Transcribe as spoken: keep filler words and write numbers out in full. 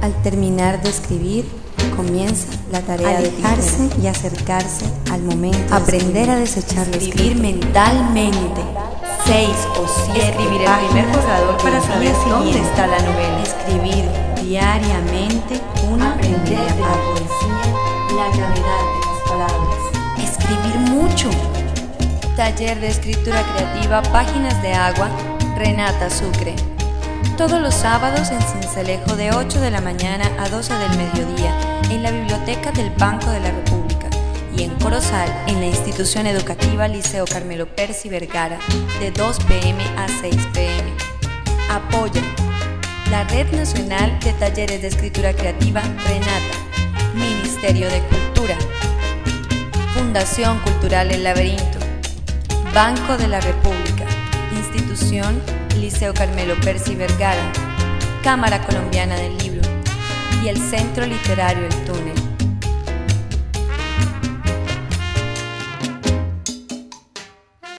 Al terminar de escribir, comienza la tarea de alejarse y acercarse al momento. Aprender a desechar lo escribir mentalmente. Seis o siete Escribir el primer borrador para saber dónde está la novela. Escribir diariamente una Aprender de la poesía la gravedad de las palabras. Escribir mucho. Taller de escritura creativa, Páginas de Agua, Renata Sucre. Todos los sábados en Sincelejo de ocho de la mañana a doce del mediodía en la Biblioteca del Banco de la República y en Corozal en la institución educativa Liceo Carmelo Percy Vergara de dos pe eme a seis pe eme. Apoya la Red Nacional de Talleres de Escritura Creativa Renata, Ministerio de Cultura, Fundación Cultural El Laberinto, Banco de la República, Institución Liceo Carmelo Percy Vergara, Cámara Colombiana del Libro y el Centro Literario El Túnel.